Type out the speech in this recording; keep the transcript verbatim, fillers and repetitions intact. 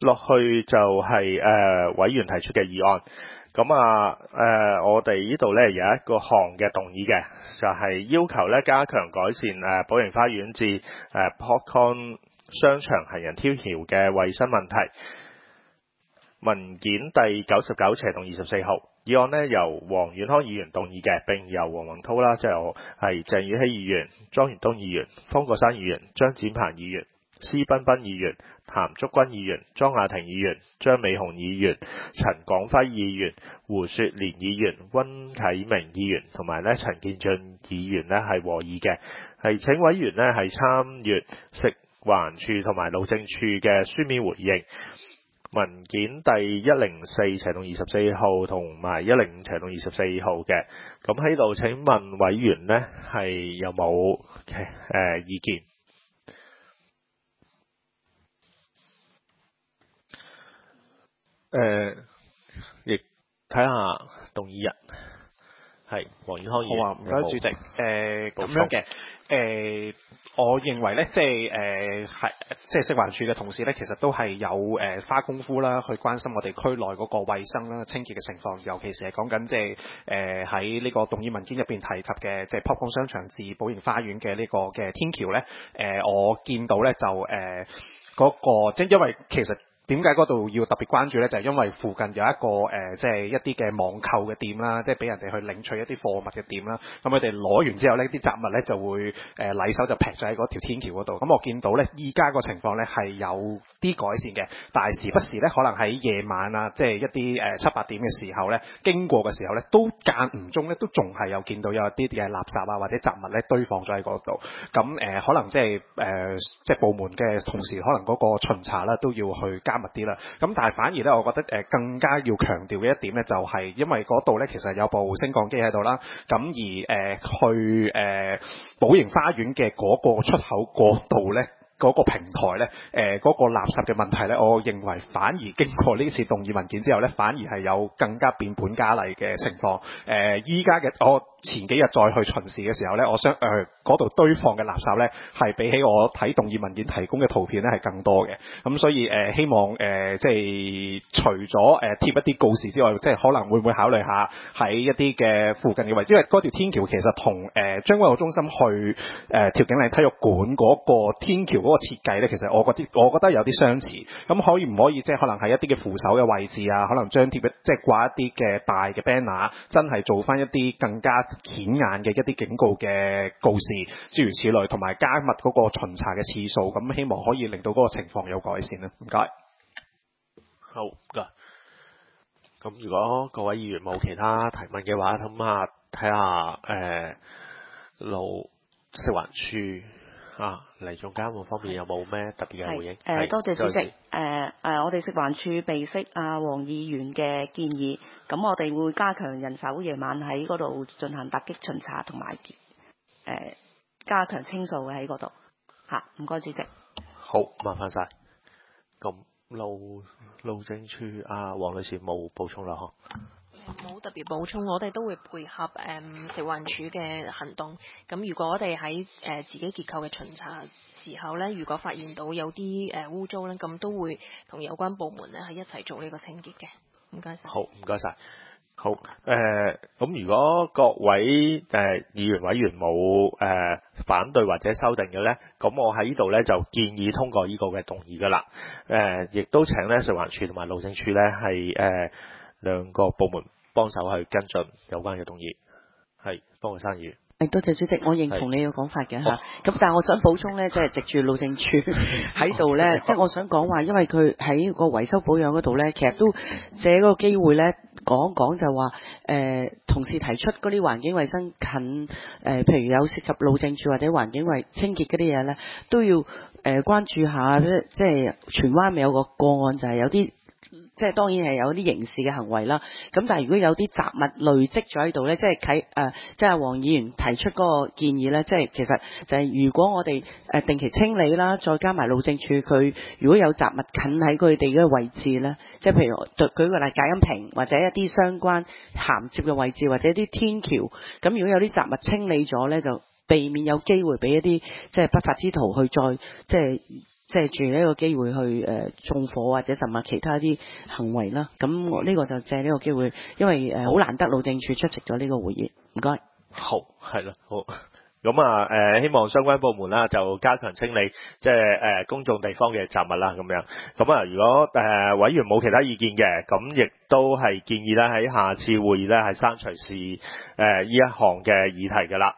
落去就係、是、誒、呃、委員提出嘅議案。咁啊，誒、呃，我哋呢度咧有一個項嘅動議嘅，就係、是、要求咧加強改善誒寶盈花園至誒 Popcorn 商場行人天橋嘅衛生問題。文件第九十九斜動二十四號議案呢，由黃遠康議員動議嘅，並由黃宏滔啦，即係我係鄭宇希議員、莊元東議員、方國珊議員、張展鵬議員、施彬彬議員、譚竹君議員、莊雅婷議員、張美雄議員、陳廣輝議員、胡雪蓮議員、溫啟明議員同埋咧陳建俊議員呢係和議嘅，係請委員呢係參閱食環署同埋路政署嘅書面回應。文件第一零四斜動二十四號同埋一零五斜動二十四號嘅，咁喺度請問委員呢係有冇誒、呃、意見？誒，亦睇下動議人係黃遠康議員。 好啊，唔該主席。誒、呃、咁樣嘅，誒、呃、我認為咧，即係誒係即係食環署嘅同事咧，其實都係有誒、呃、花功夫啦，去關心我哋區內嗰個衛生啦、清潔嘅情況，尤其是係講緊即係誒喺呢個動議文件入邊提及嘅，即係 Popcorn 商場至寶盈花園嘅呢個嘅天橋咧。誒、呃，我見到咧就誒嗰、呃那個，即係因為其實。點解嗰度要特別關注呢？就係、是、因為附近有一個誒、呃，即係一啲嘅網購嘅店啦，即係俾人哋去領取一啲貨物嘅店啦。咁佢哋攞完之後呢，啲雜物呢就會誒禮、呃、手就劈咗喺嗰條天橋嗰度。咁我見到呢，依家個情況呢係有啲改善嘅，但係時不時呢，可能喺夜晚啊，即係一啲誒、呃、七八點嘅時候呢，經過嘅時候呢，都間唔中呢，都仲係有見到有一啲嘅垃圾啊或者雜物呢堆放咗喺嗰度。咁誒、呃、可能即係誒即係部門嘅同事可能嗰個巡查啦都要去加密啲啦，咁但係反而咧，我覺得誒更加要強調嘅一點咧，就係因為嗰度咧其實有部升降機喺度啦，咁而誒、呃、去誒寶盈花園嘅嗰個出口嗰度咧。嗰個平台呢，誒、呃、嗰、那個垃圾嘅問題呢，我認為反而經過呢次動議文件之後呢，反而係有更加變本加厲嘅情況。誒依家嘅我前幾日再去巡視嘅時候呢，我想誒嗰度堆放嘅垃圾呢，係比起我睇動議文件提供嘅圖片呢係更多嘅。咁所以誒、呃、希望誒、呃、即係除咗誒、呃、貼一啲告示之外，即係可能會唔會考慮下喺一啲嘅附近嘅位置，因為嗰條天橋其實同誒將軍澳中心去誒調景嶺體育館嗰個天橋嗰個設計咧，其實我覺得我覺得有啲相似。咁可以唔可以即係可能係一啲嘅扶手嘅位置啊，可能張貼即係掛一啲嘅大嘅 banner， 真係做翻一啲更加顯眼嘅一啲警告嘅告示，諸如此類，同埋加密嗰個巡查嘅次數，咁希望可以令到嗰個情況有改善啦。唔該。 好㗎。咁如果各位議員冇其他提問嘅話，咁下睇下誒路食環署。啊，嚟總監務方面有冇咩特別嘅回應？ 誒、呃，多謝主席。誒誒、呃呃，我哋食環署備悉阿黃議員嘅建議，咁我哋會加強人手，夜晚喺嗰度進行突擊巡查，同埋誒加強清掃嘅喺嗰度。嚇，唔該主席。 好，麻煩晒。咁路路政署阿黃女士冇補充啦，嗬？ 冇特別補充，我哋都會配合誒、嗯、食環署嘅行動。咁如果我哋喺誒自己結構嘅巡查時候咧，如果發現到有啲誒污糟咧，咁都會同有關部門咧係一齊做呢個清潔嘅。唔該晒。好，唔該晒。好誒，咁、呃、如果各位誒、呃、議員委員冇誒、呃、反對或者修訂嘅咧，咁我喺呢度咧就建議通過呢個嘅動議噶啦。誒、呃，亦都請咧食環署同埋路政署咧係誒兩個部門幫手去跟進有關嘅動議。係，方國珊議員。誒，多謝主席，我認同你嘅講法嘅嚇。咁但係我想補充咧，即係藉住路政署喺度咧，即係我想講話，因為佢喺個維修保養嗰度咧，其實都借嗰個機會咧講講就話，誒、呃、同事提出嗰啲環境衛生近誒、呃，譬如有涉及路政署或者環境衛清潔嗰啲嘢咧，都要誒、呃、關注下咧，即係荃灣咪有個個案就係有啲。即係當然係有啲刑事嘅行為啦，咁但係如果有啲雜物累積咗喺度咧，即係啟誒，即係黃議員提出嗰個建議咧，即係其實就係如果我哋誒定期清理啦，再加埋路政署佢如果有雜物近喺佢哋嘅位置咧，即係譬如舉個例隔音屏或者一啲相關銜接嘅位置或者一啲天橋，咁如果有啲雜物清理咗咧，就避免有機會俾一啲即係不法之徒去再即係借住呢個機會去誒、呃、縱火或者甚至其他啲行為啦。咁我呢個就借呢個機會，因為誒好、呃、難得路政署出席咗呢個會議，唔該。 好，係啦，好。咁啊，誒、呃，希望相關部門啦，就加強清理，即係誒公眾地方嘅雜物啦，咁樣。咁啊，如果誒、呃、委員冇其他意見嘅，咁亦都係建議咧喺下次會議咧係刪除是誒呢一項嘅議題㗎啦。